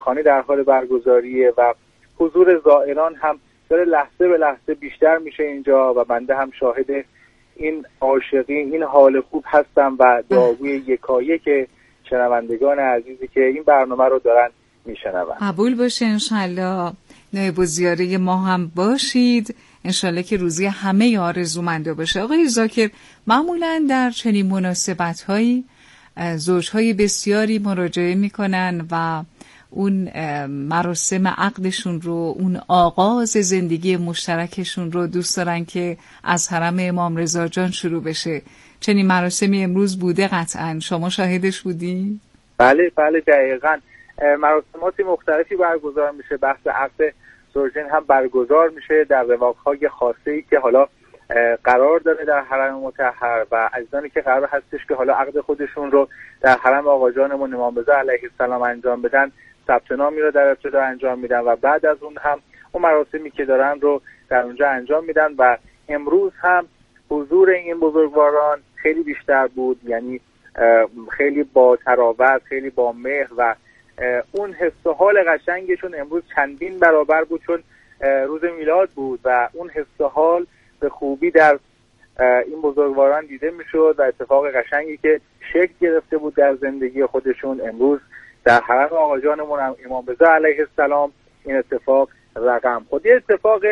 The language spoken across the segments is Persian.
خانه در حال برگزاریه و حضور زائران هم داره لحظه به لحظه بیشتر میشه اینجا و بنده هم شاهد این عاشقی، این حال خوب هستم و دعاگوی یکایک شنوندگان عزیزی که این برنامه رو دارن میشنون. قبول باشه انشالله. نایب الزیاره ما هم باشید انشالله که روزی همه آرزومندا باشه. آقای ذاکر، معمولا در چنین مناسبت‌هایی زوج‌های بسیاری مراجعه میکنن و اون مراسم عقدشون رو، اون آغاز زندگی مشترکشون رو دوست دارن که از حرم امام رضا جان شروع بشه. چنین مراسمی امروز بوده قطعاً، شما شاهدش بودین؟ بله دقیقاً. مراسمات مختلفی برگزار میشه، بحث عقد زوجین هم برگزار میشه در رواق‌های خاصه‌ای که حالا قرار داره در حرم مطهر و عزیزانی که قرار هستش که حالا عقد خودشون رو در حرم آقا جانمون امام رضا علیه السلام انجام بدن، ثبت نامی رو در ابتدا انجام میدن و بعد از اون هم اون مراسمی که دارن رو در اونجا انجام میدن. و امروز هم حضور این بزرگواران خیلی بیشتر بود، یعنی خیلی با تراوت، خیلی با مهر و اون حس و حال قشنگشون امروز چندین برابر بود، چون روز میلاد بود و اون حس و حال به خوبی در این بزرگواران دیده میشد و اتفاق قشنگی که شکل گرفته بود در زندگی خودشون امروز در حرم آقا جانمون امام رضا علیه السلام این اتفاق رقم خود. یه اتفاق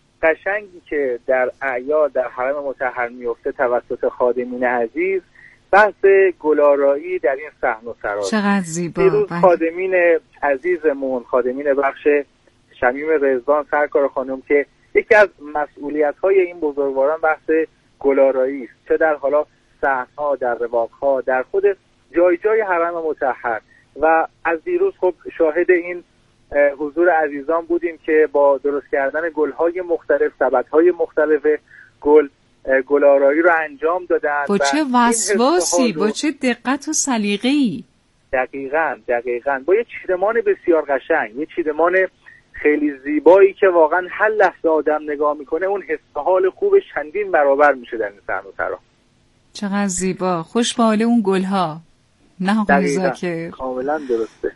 قشنگی که در اعیاد در حرم مطهر میفته توسط خادمین عزیز، بحث گلارایی در این صحن و سرا. چقدر زیبا. دیروز خادمین عزیزمون، خادمین بخش شمیم رضوان سرکار خانم که یکی از مسئولیت‌های این بزرگواران بحث گلارایی است، چه در حالا صحن‌ها، در رواق‌ها، در خود جای حرم مطهر. و از دیروز خب شاهد این حضور عزیزان بودیم که با درست کردن گل‌های مختلف، سبدهای مختلف گلارایی رو انجام دادن. با چه وسواسی، با چه دقت و سلیقه‌ای. دقیقاً با یه چیدمان بسیار قشنگ، یه چیدمان خیلی زیبایی که واقعا هر لحظه آدم نگاه میکنه اون حس و حال خوبش چندین برابر میشه در این صحن و سرا. چقدر زیبا، خوش به حال اون گلها. نه آقای ذاکر؟ کاملا درسته.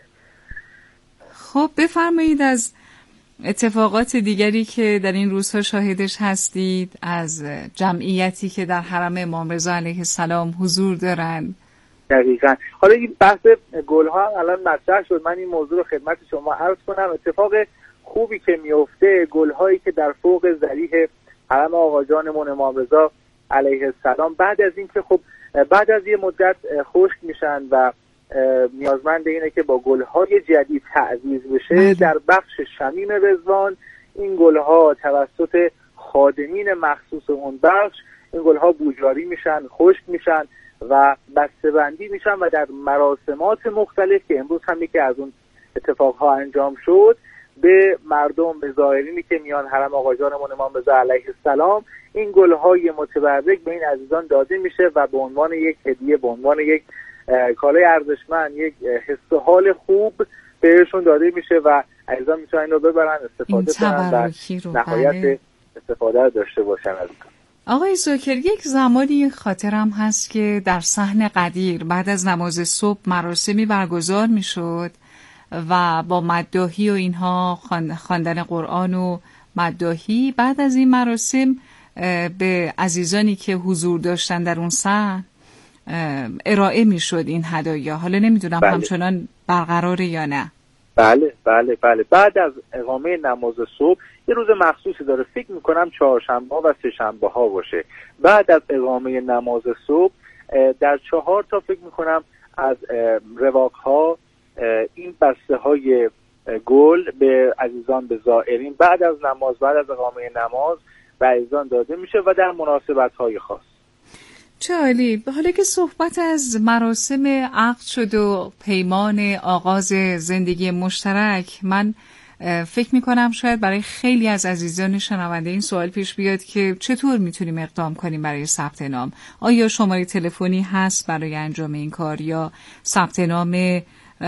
خب بفرمایید از اتفاقات دیگری که در این روزها شاهدش هستید، از جمعیتی که در حرم امام رضا علیه السلام حضور دارن. دقیقاً. حالا این بحث گلها هم الان مطرح شد، من این موضوع رو خدمت شما عرض کنم. اتفاق خوبی که میفته، گلهایی که در فوق ذریح حرم آقا جانمون امام رضا علیه السلام بعد از اینکه خب بعد از یه مدت خشک میشن و نیازمند اینه که با گلهای جدید تعویض بشه، در بخش شمیم رضوان این گلها توسط خادمین مخصوص اون بخش این گلها بوجاری میشن، خشک میشن و بسته‌بندی میشن و در مراسمات مختلف که امروز هم یکی از اون اتفاقها انجام شد، به مردم، به زائرینی که میان حرم آقا جانمون امام رضا علیه السلام این گلهای متبرک به این عزیزان داده میشه و به عنوان یک هدیه، به عنوان یک کالای ارزشمند، یک حس و حال خوب بهشون داده میشه و عزیزان میتونن این رو ببرن، استفاده کنن و نهایت استفاده رو داشته باشن از اون. آقای ذاکر، یک زمانی خاطرم هست که در صحن قدیر بعد از نماز صبح مراسمی برگزار میشد و با مداحی و اینها خواندن قرآن و مداحی، بعد از این مراسم به عزیزانی که حضور داشتن در اون صحن ارائه میشد این هدایا. حالا نمیدونم همچنان برقراره یا نه. بله. بعد از اقامه نماز صبح یه روز مخصوصی داره، فکر میکنم چهارشنبه و سه‌شنبه ها باشه. بعد از اقامه نماز صبح در 4 تا فکر میکنم از رواق ها این بسته های گل به عزیزان، به زائرین بعد از نماز، بعد از اقامه نماز به عزیزان داده میشه و در مناسبت های خاص. چه عالی. حالا که صحبت از مراسم عقد شد و پیمان آغاز زندگی مشترک، من فکر میکنم شاید برای خیلی از عزیزان شنونده این سوال پیش بیاد که چطور میتونیم اقدام کنیم برای ثبت نام؟ آیا شماره تلفنی هست برای انجام این کار یا ثبت نام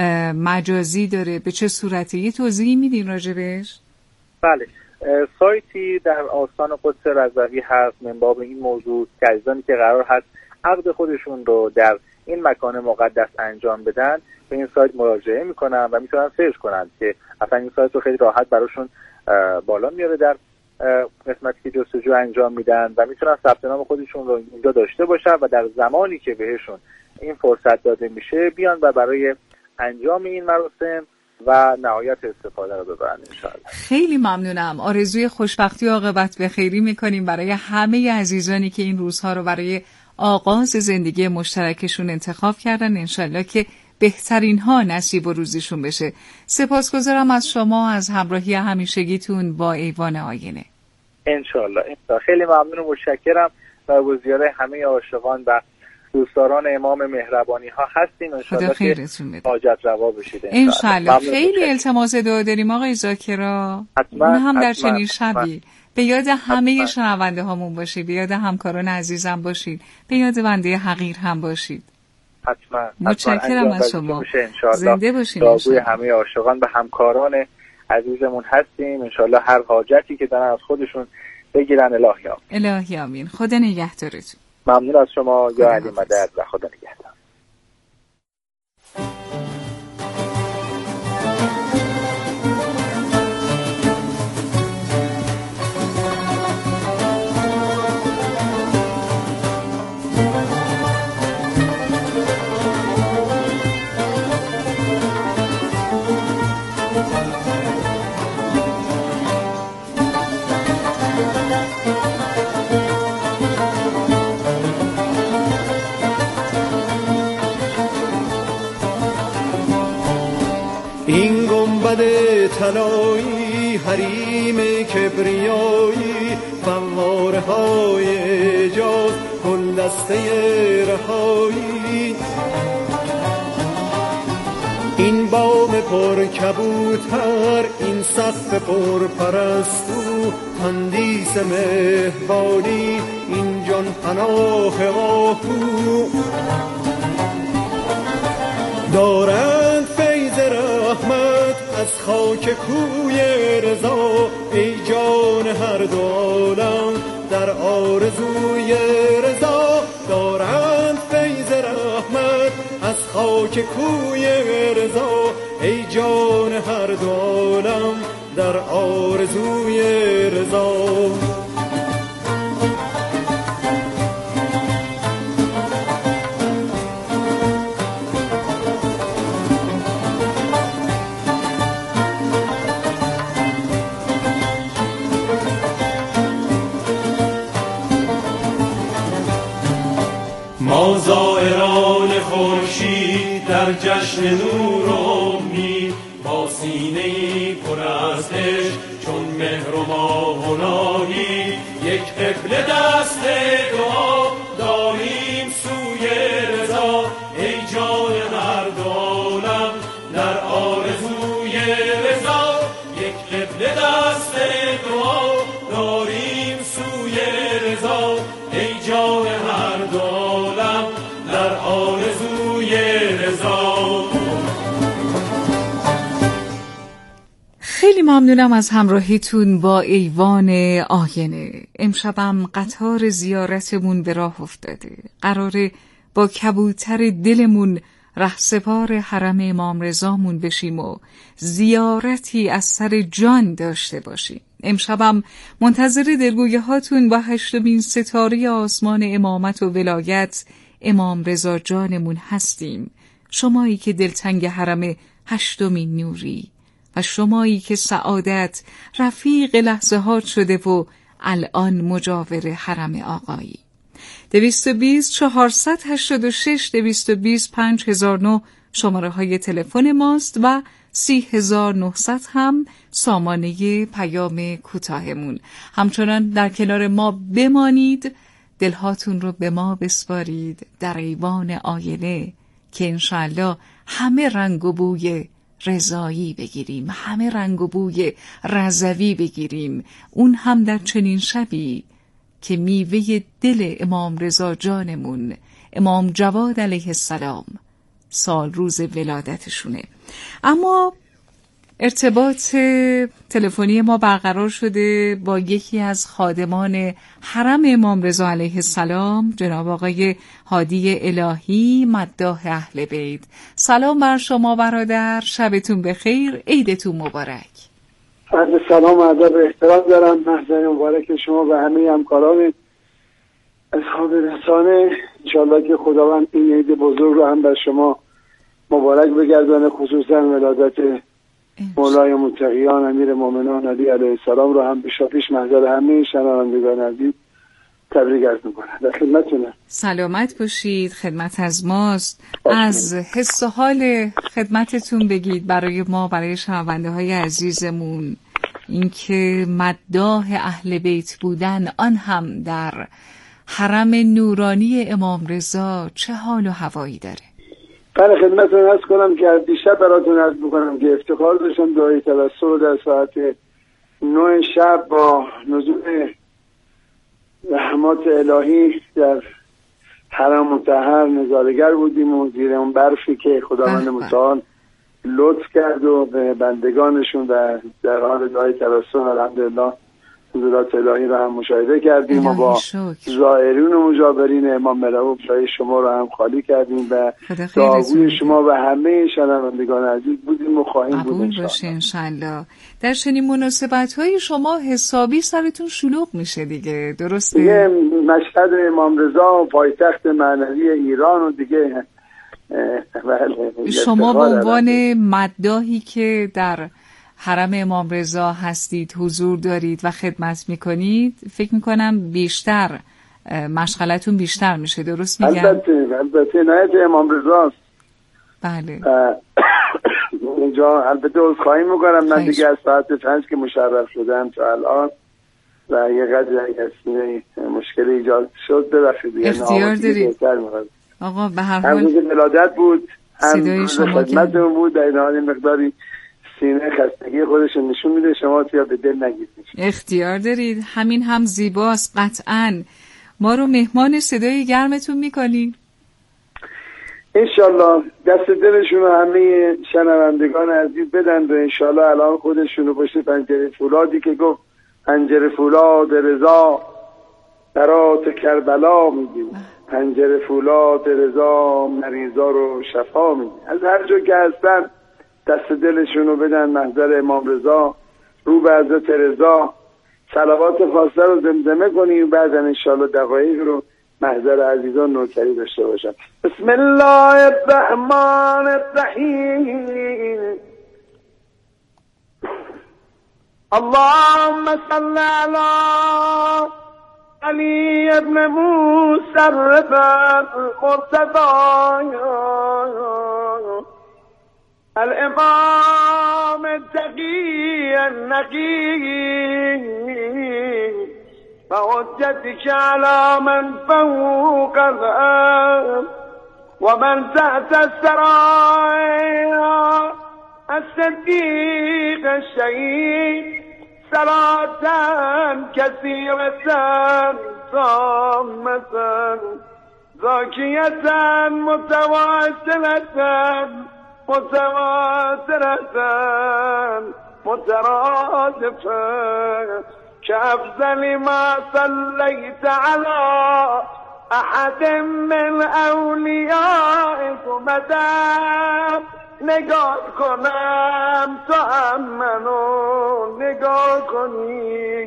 مجازی داره؟ به چه صورتی؟ یه توضیحی میدین راجبش؟ بله، سایتی در آستان قدس رضوی هست من باب این موضوع که عزیزانی که قرار هست عقد خودشون رو در این مکان مقدس انجام بدن به این سایت مراجعه میکنن و میتونن سرچ کنن که اصلا این سایت رو خیلی راحت براشون بالا میاره در قسمتی که جستجو انجام میدن و میتونن ثبت نام خودشون رو اینجا داشته باشن و در زمانی که بهشون این فرصت داده میشه بیان و برای انجام این مراسم و نهایت استفاده رو ببرن انشاءالله. خیلی ممنونم. آرزوی خوشبختی و عاقبت بخیری میکنیم برای همه عزیزانی که این روزها رو برای آغاز زندگی مشترکشون انتخاب کردن. انشالله که بهترین ها نصیب و روزیشون بشه. سپاسگزارم از شما از همراهی همیشگیتون با ایوان آینه. انشالله. خیلی ممنون و متشکرم و با زیاره همه عاشقان و دوستداران امام مهربانی ها هستیم. انشالله که حاجت روا بشید انشالله. خیلی التماس دعا داریم آقای ذاکرا، اون هم در چنین شبی به یاد همه شنونده هامون باشید، به یاد همکاران عزیزم باشید، به یاد بنده حقیر هم باشید. حتما. متشکرم از شما. زنده باشین. دعای همه عاشقان به همکاران عزیزمون هستیم. انشالله هر حاجتی که دارن از خودشون بگیرن. الهی آمین. خدا نگهدارتون. ممنون از شما یا علی مدد و خدا نگهدار. این گنبد طلایی حریم کبریایی فواره های اعجاز گلدسته رهایی این بام پر کبوتر این سقف پر پرستو تندیس مهربانی این جان پناه آهو دارند فیض رحمت از خاک کوی رضا ای جان هر دو عالم در آرزوی رضا دارند فیض رحمت از خاک کوی رضا ای جان هر دو عالم در آرزوی رضا. ما زائران خورشید در جشن نور و امید با سینه‌ای پر از عشق چون مهر و ماه و ناهید یک قبله دست دعا داریم سوی رضا ای جان هر دو عالم در آرزوی رضا یک قبله دست دعا داریم سوی رضا ای جان هر دو عالم در آرزوی رضا. خیلی ممنونم از همراهیتون با ایوان آینه. امشبم قطار زیارتمون به راه افتاده. قراره با کبوتر دلمون رهسپار حرم امام رضامون بشیم و زیارتی از سر جان داشته باشیم. امشبم منتظر دلگویه هاتون با 8مین ستاره آسمان امامت و ولایت امام رضا جانمون هستیم. شمایی که دلتنگ حرم 8مین نوری و شمایی که سعادت رفیق لحظه ها شده و الان مجاور حرم آقایی. 220 486 220 5009 شماره های تلفن ماست و 30900 هم سامانه پیام کوتاهمون. همچنان در کنار ما بمانید، دلهاتون رو به ما بسپارید در ایوان آینه که انشالله همه رنگ و بوی رضایی بگیریم، همه رنگ و بوی رضوی بگیریم، اون هم در چنین شبی که میوه دل امام رضا جانمون امام جواد علیه السلام سال روز ولادتشونه. اما ارتباط تلفنی ما برقرار شده با یکی از خادمان حرم امام رضا علیه السلام، جناب آقای هادی الهی مداح اهل بیت. سلام بر شما برادر، شبتون بخیر، عیدتون مبارک. عرض سلام و ادب و احترام دارم محضر مبارک شما و همه همکاران اصحاب رسانه. انشاءالله که خداوند این عید بزرگ رو هم بر شما مبارک بگردانه، خصوصا ولادت مولای متقیان امیر مومنان علی علیه السلام رو هم پیش محضر همه شنوندگان عزیز تبریک عرض میکنم. در خدمتتونم. سلامت باشید، خدمت از ماست. از حس و حال خدمتتون بگید برای ما، برای شنونده های عزیزمون، اینکه مداح اهل بیت بودن، آن هم در حرم نورانی امام رضا، چه حال و هوایی داره؟ بله، خدمتتون عرض کنم که دیشب براتون عرض بکنم که افتخار داشتم دعای توسل در ساعت 9 شب با نزول رحمات الهی در حرم مطهر نظاره‌گر بودیم و زیر اون برفی که خداوند متعال لطف کرد و به بندگانشون و در حال دعای توسل الحمدلله نزولات الهی رو هم مشاهده کردیم و با زائرین و مجاورین امام مرحوم جای شما رو هم خالی کردیم و دعاگوی شما و همه شنوندگان عزیز بودیم و خواهیم بود انشالله. در چنین مناسبت‌های شما حسابی سرتون شلوغ میشه دیگه، درسته؟ دیگه مشهد امام رضا پایتخت معنوی ایران و دیگه شما به عنوان مداحی که در حرم امام رضا هستید، حضور دارید و خدمت میکنید، فکر میکنم بیشتر مشغلتون بیشتر میشه، درست میگم؟ البته نهایت امام رضا است. بله. اینجا البته عذرخواهی میکنم، من دیگه از ساعت 5 که مشرف شدم تا الان و یه قدر مشکل ایجاد شد، ببخشید دیگه. اختیار دارید آقا. به هر حال روز ولادت بود، صدای شما خدمتتون بود، در این حال مقداری سینه خستگی خودش نشون میده، شما یا به دل نگیرید. اختیار دارید، همین هم زیباست. قطعاً ما رو مهمان صدای گرمتون میکنید انشالله. دست دلشون همه شنوندگان عزیز بدن و انشالله الان خودشون رو پشت پنجره فولادی که گفت پنجره فولاد رضا برات کربلا میگیم، پنجره فولاد رضا مریضا رو شفا میگیم، از هر جا که هستن دست دلشون رو بدن محضر امام رضا، رو به حضرت رضا صلوات خاصه رو زمزمه کنیم، بعد انشالله دقایق رو محضر عزیزان نوکری داشته باشم. بسم الله الرحمن الرحیم. اللهم صل علی علی ابن موسی المرتضی الامام التقی النقی و حجتك على من فوق الارض و من تحت السرايا الصديق الشهيد صلاة كثيرة تامة زاكية متواصلة متواترة مترادفة كأفضل ما صليت على أحد من أوليائك مدام نگاه کنم تو هم منو نگاه کنی،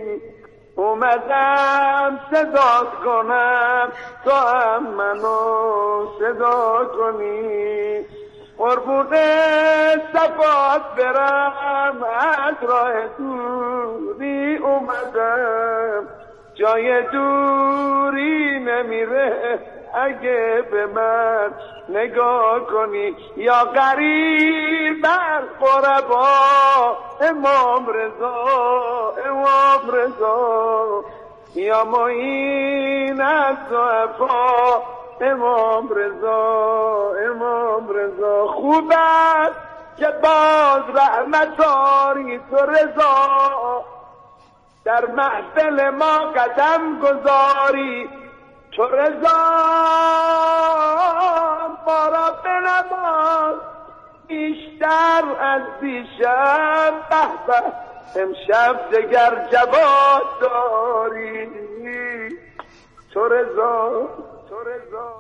اومدم صدا کنم تو هم منو صدا کنی، قربون صفات برم از راه دوری اومدم، جای دوری نمیره اگه به من نگاه کنی، یا غریب الغربا امام رضا امام رضا، یا معین الضعفا امام رضا امام رضا. خوب است که باز رحمت آری تو رضا، در محفل ما قدم گذاری تو رضا، ما را بنواز بیشتر از دیشب، به به امشب دگر جواد داری، تو رضا تو رضا.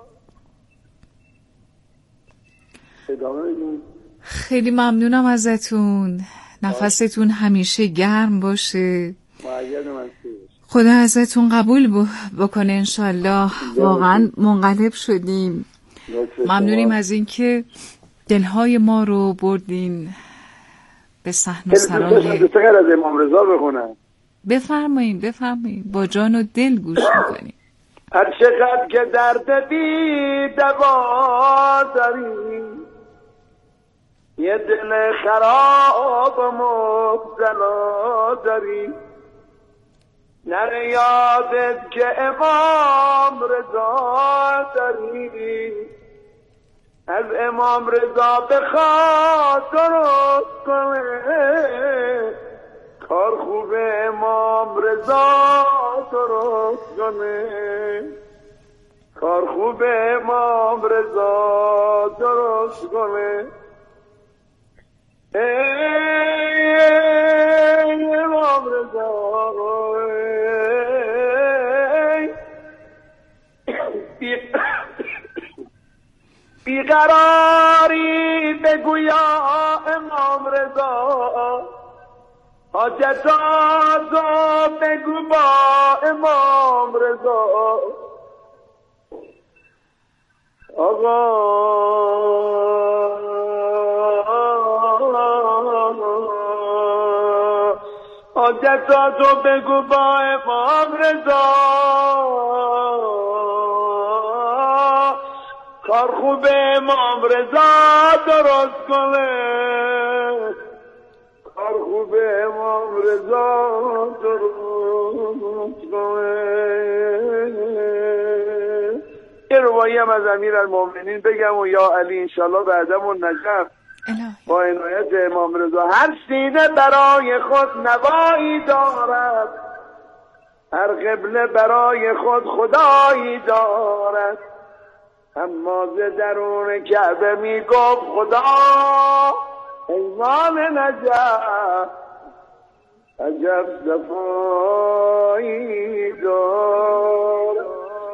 خیلی ممنونم ازتون، نفستون همیشه گرم باشه، خدا ازتون قبول بکنه انشالله. واقعا منقلب شدیم، ممنونیم از اینکه دلهای ما رو بردین به صحن و سرای. از امام رضا بخونم. بفرمایین با جان و دل گوش میکنیم. هر چقدر که درد بی دوا داری، یه دل خراب و مبتلا داری، نره یادت که امام رضا داری، از امام رضا بخواد درست کنه، کار خوب امام رضا درست کنه، کار خوب امام رضا درست کنه. ای امام رضا بیقراری بگو یا امام رضا، حاجتاتو بگو با امام رضا. آقا حاجتاتو بگو با امام رضا، کار خوب امام رضا درست کنه، کار خوب امام رضا درست کنه. یه روایی هم از امیرالمومنین بگم و یا علی انشالله بعدمون نجف با عنایت امام رضا. هر سینه برای خود نوایی دارد، هر قبله برای خود خدایی دارد، اما ز درون کعبه می گفت خدا ایمان نجف، عجب صفایی دارد.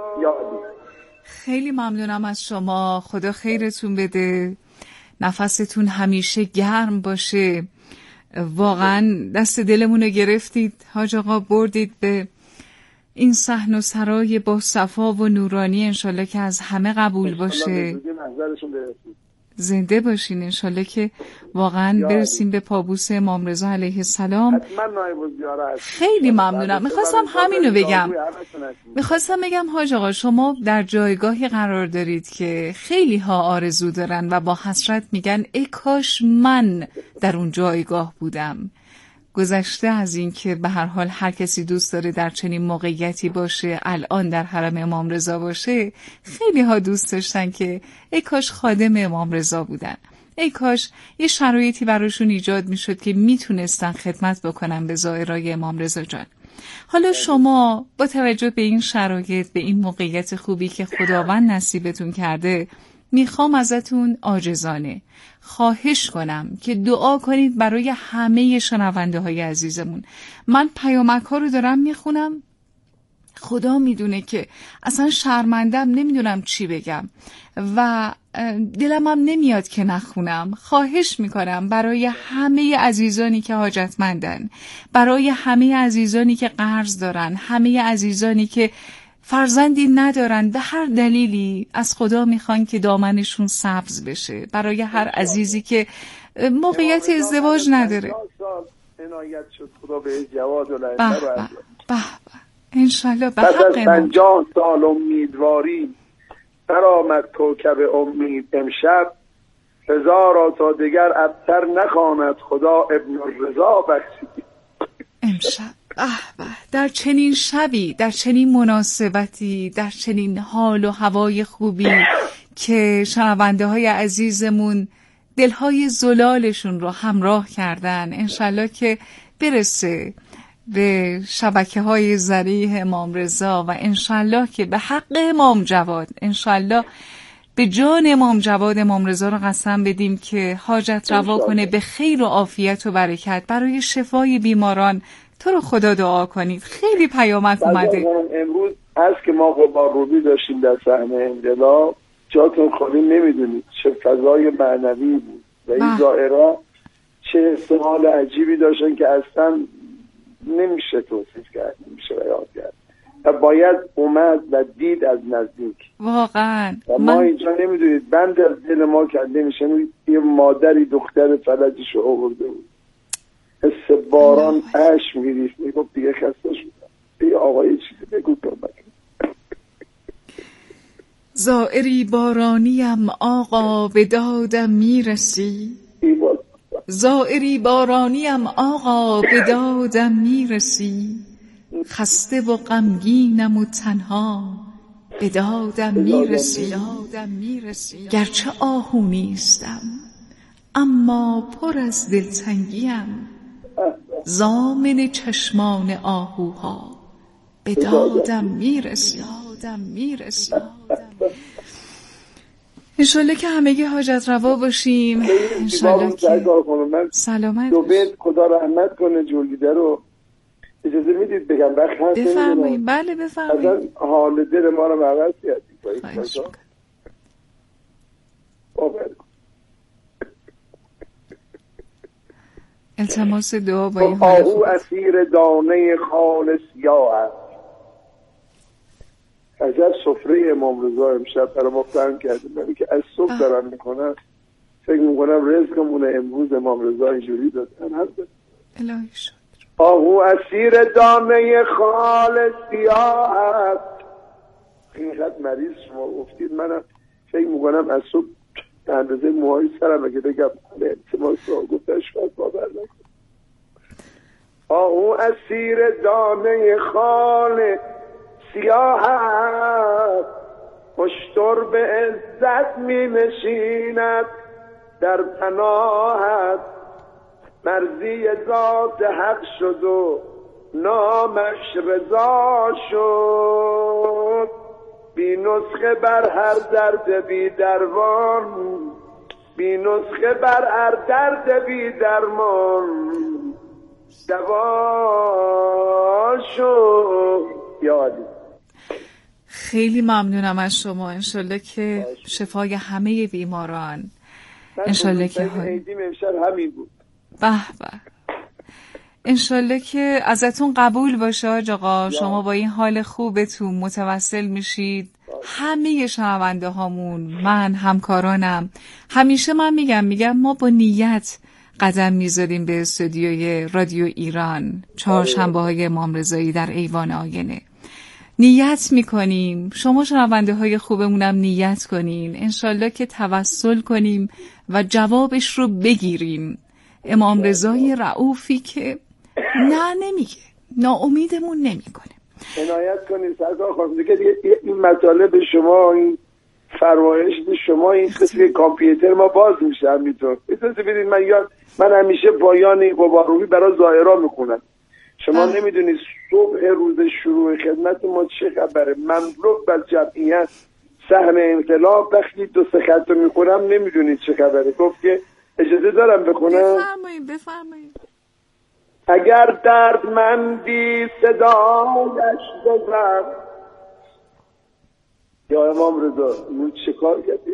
خیلی ممنونم از شما، خدا خیرتون بده، نفستون همیشه گرم باشه. واقعا دست دلمون رو گرفتید حاج آقا، بردید به این صحن و سرای با صفا و نورانی، انشالله که از همه قبول باشه. زنده باشین انشالله که واقعا برسیم به پابوس امام رضا علیه السلام. خیلی ممنونم. میخواستم همینو بگم حاج آقا، شما در جایگاهی قرار دارید که خیلی ها آرزو دارن و با حسرت میگن ای کاش من در اون جایگاه بودم. گذشته از این که به هر حال هر کسی دوست داره در چنین موقعیتی باشه، الان در حرم امام رضا باشه، خیلی ها دوست داشتن که ای کاش خادم امام رضا بودن، ای کاش یه شرایطی براشون ایجاد میشد که میتونستن خدمت بکنن به زائرای امام رضا جان. حالا شما با توجه به این شرایط، به این موقعیت خوبی که خداوند نصیبتون کرده، میخوام ازتون عاجزانه خواهش کنم که دعا کنید برای همه شنونده های عزیزمون. من پیامک ها رو دارم میخونم، خدا میدونه که اصلا شرمندم، نمیدونم چی بگم و دلم هم نمیاد که نخونم. خواهش میکنم برای همه عزیزانی که حاجتمندن، برای همه عزیزانی که قرض دارن، همه عزیزانی که فرزندی ندارن، به هر دلیلی از خدا میخوان که دامنشون سبز بشه، برای هر عزیزی که موقعیت ازدواج نداره. عنایت شد خدا به جواد و به انشالله به حق 50 سال امیدواری برآمد کوکب امید امشب، هزار تا دیگر ابتر نخواند خدا ابن الرضا بخشید امشب. در چنین شبی، در چنین مناسبتی، در چنین حال و هوای خوبی که شنونده های عزیزمون دلهای زلالشون رو همراه کردن، انشالله که برسه به شبکه های ذریح امام رضا و انشالله که به حق امام جواد انشالله به جان امام جواد امام رضا رو قسم بدیم که حاجت روا کنه، به خیر و عافیت و برکت برای شفای بیماران. تو رو خدا دعا کنید. خیلی پیامک اومده. امروز از که ما با روبی داشتیم در صحنه انقلاب، جاتون خالی، نمیدونید چه فضای معنوی بود و این زائرها چه استعمال عجیبی داشتن که اصلا نمیشه توصیف کرد، نمیشه بیان کرد و باید اومد و دید از نزدیک واقعا. و ما اینجا نمیدونید بند از دل ما کنده میشه. یه مادری دختر فلجش رو آورده بود، حس باران اشک میریخت، میگفت دیگه خسته شدم، بیا آقا یه چیزی بگو کمک. زائری بارانیم آقا به دادم میرسی، زائری بارانیم آقا به دادم میرسی، خسته و غمگینم و تنها به دادم میرسی. گرچه آهو نیستم اما پر از دلتنگیم، ضامن چشمان آهوها به دادم میرسی. انشالله که همگی حاجت روا باشیم. انشالله که سلامت باشیم. خدا رحمت کنه جولیده رو. اجازه میدید بگم وقت هست؟ بفرمایید. بله بفرمایید. اصلا حال دل ما رو عوض کردید. التماس دعا با این حال آهو اسیر دانه خال سیاه است. عجب سفره امام رضا امشب برای ما فهم کرده. من که از صبح دارم میکنم فکر میکنم رزقمونه امروز امام رضا اینجوری دادن. الهی شد. آهو اسیر دانه خال سیاه است. اینقدر مریض شما گفتید منم فکر میکنم از صبح به اندازه موهای سرم اگه بگم التماس دعا گفتن شاید باور نکنم. آهو اسیر دانه خال سیاه است، اشتر به عزت می نشیند در پناهت، مرضی ذات حق شد و نامش رضا شد، بی نسخه بر هر درد بی درمان، بی نسخه بر هر درد بی درمان دوا شد. یادی خیلی ممنونم از شما. انشالله که شفای همه بیماران. انشالله که امشب همین بود. به به. انشالله که ازتون قبول باشه حاج آقا. شما با این حال خوبتون متوسل میشید. همه شنونده هامون، من، همکارانم، همیشه من میگم ما با نیت قدم میذاریم به استودیوی رادیو ایران چهارشنبه‌های امام رضایی در ایوان آینه. نیت میکنیم، شما شنونده های خوبمونم نیت کنین، انشالله که توسل کنیم و جوابش رو بگیریم. امام رضای رؤوفی که نه نمیگه، ناامیدمون نمیکنه. عنایت کنید سرکار خانم دیگه این مطالب شما، این فرمایش شما، این قسمت کامپیوتر ما باز میشه همینطور. اجازه بدید من همیشه پایان قباروی برای زائرا میخونم. شما نمیدونید صبح روز شروع خدمت ما چه خبره. مملو از جمعیت صحن انقلاب وقتی دو سه خط رو میخونم نمیدونید چه خبره. گفت که اجازه دارم بخونم؟ بفرمایید. اگر دردمندی صدایش بزن. یا امام رضا اون چه کار کردیم؟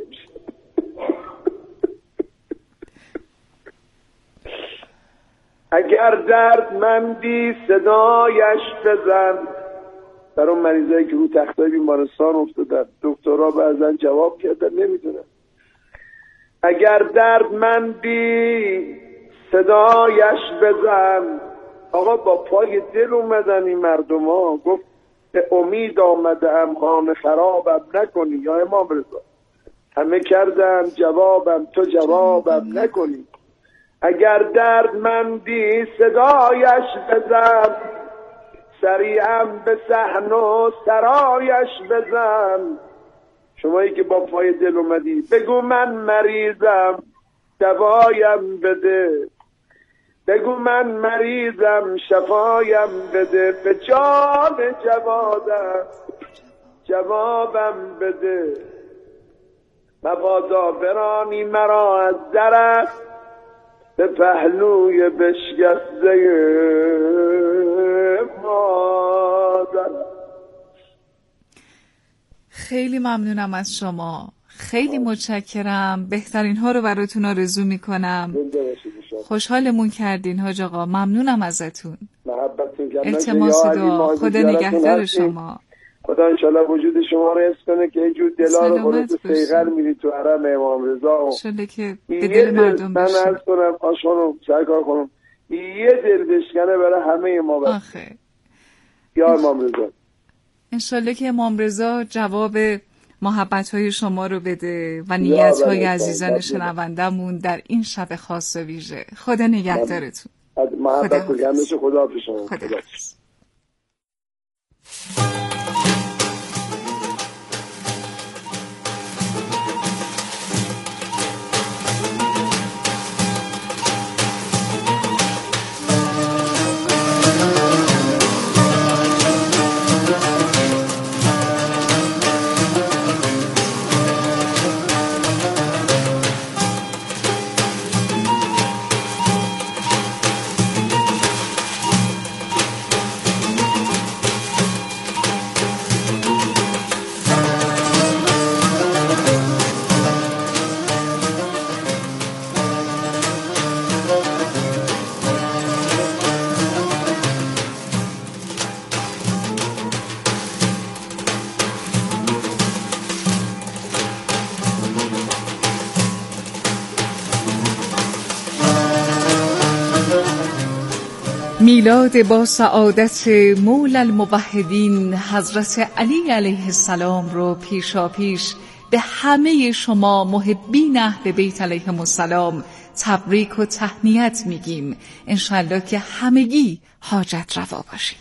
اگر دردمندی صدایش بزن. در اون مریضایی که رو تختای بیمارستان افتادن دکترها بعضا جواب کردن نمیدونن. اگر دردمندی صدایش بزن. آقا با پای دل اومدن این مردم ها. گفت به امید آمدم خانه خرابم نکنی. یا امام رضا همه کردم جوابم تو جوابم نکنی. اگر دردمندی صدایش بزن. سریعم به صحن و سرایش بزن. شمایی که با پای دل اومدی بگو من مریضم دوایم بده. بگو من مریضم شفایم بده. به جان جوادم جوابم بده. مبادا برانی مرا از درخت به پهلوی بشکسته مادر. خیلی ممنونم از شما، خیلی متشکرم، بهترین ها رو براتون آرزو میکنم. خوشحالمون کردین حاج آقا، ممنونم ازتون. محبتتون کردن. التماس دعا، خدا نگهدار شما. خدا انشالله وجود شما رو حفظ کنه که اینجور دلا رو خودت سیغل میری تو حرم امام رضا. انشالله که به دل مردم بشه. من عرض کنم آشانم سرکار کنم یه دل بشکنه برای همه ما بس. آخه یا امام رضا انشالله که امام رضا جواب محبت‌های شما رو بده و نیت‌های عزیزان شنوندمون در این شب خاص و ویژه. خدا نگهدارتون. محبت بگمش. خدا حافظ شما. خدا حافظ. میلاد با سعادت مولا الموحدین حضرت علی علیه السلام رو پیشاپیش به همه شما محبین اهل بیت علیهم السلام تبریک و تهنیت میگیم. انشالله که همگی حاجت روا باشید.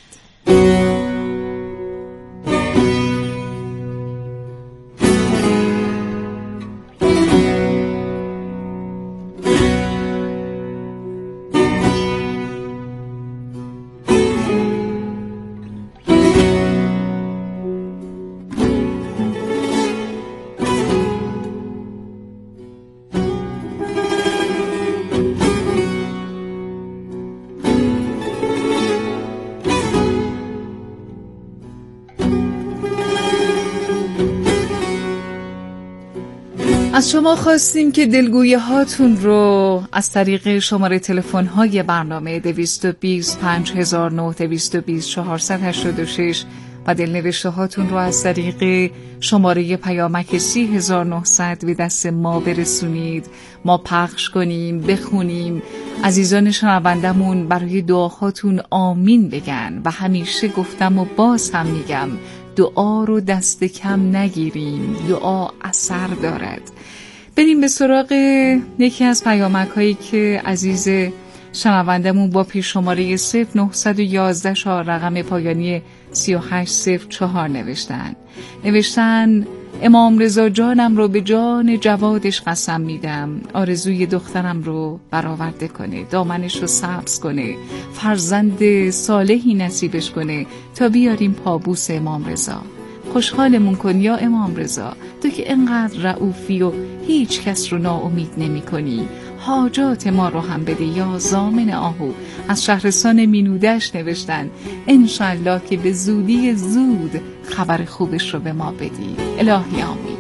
از شما خواستیم که دلگویه هاتون رو از طریق شماره تلفن های برنامه 220 5009 220 486 و دلنوشته هاتون رو از طریق شماره پیامک 30900 به دست ما برسونید، ما پخش کنیم، بخونیم. عزیزان شنوندمون برای دعاهاتون آمین بگن و همیشه گفتم و باز هم میگم دعا رو دست کم نگیریم، دعا اثر دارد. بریم به سراغ یکی از پیامک هایی که عزیز شنوندمون با پیش شماره 0911 رقم پایانی 3804 نوشتن امام رضا جانم رو به جان جوادش قسم میدم آرزوی دخترم رو برآورده کنه، دامنش رو سبز کنه، فرزند صالحی نصیبش کنه تا بیاریم پابوس امام رضا. خوشحالمون کن یا امام رضا، تو که انقدر رئوفی و هیچ کس رو ناامید نمی کنی. حاجات ما رو هم بده یا ضامن آهو. از شهرستان مینودش نوشتن انشالله که به زودی زود خبر خوبش رو به ما بدی. الهی آمین.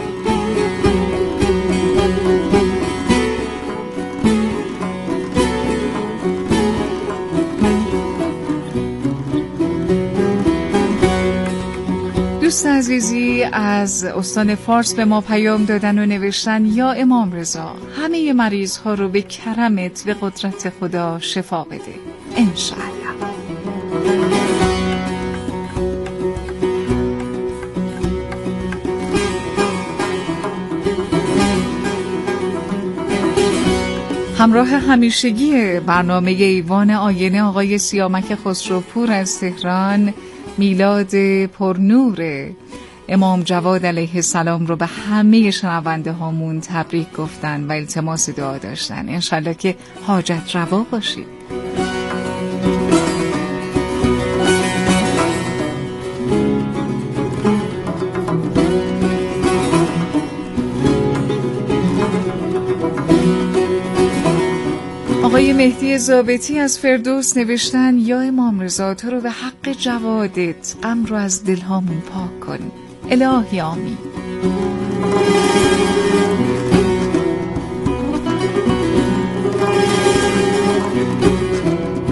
دوست عزیزی از استان فارس به ما پیام دادن و نوشتن یا امام رضا همه مریض ها رو به کرمت و قدرت خدا شفا بده انشاءالله. همراه همیشگی برنامه ایوان آینه آقای سیامک خسروپور از تهران، میلاد پرنور امام جواد علیه السلام رو به همه شنونده هامون تبریک گفتن و التماس دعا داشتن. انشالله که حاجت روا باشید. آقای مهدی ضابطی از فردوس نوشتن یا امام رضا تو رو به حق جوادت غم رو از دلهامون پاک کن. الهی آمین.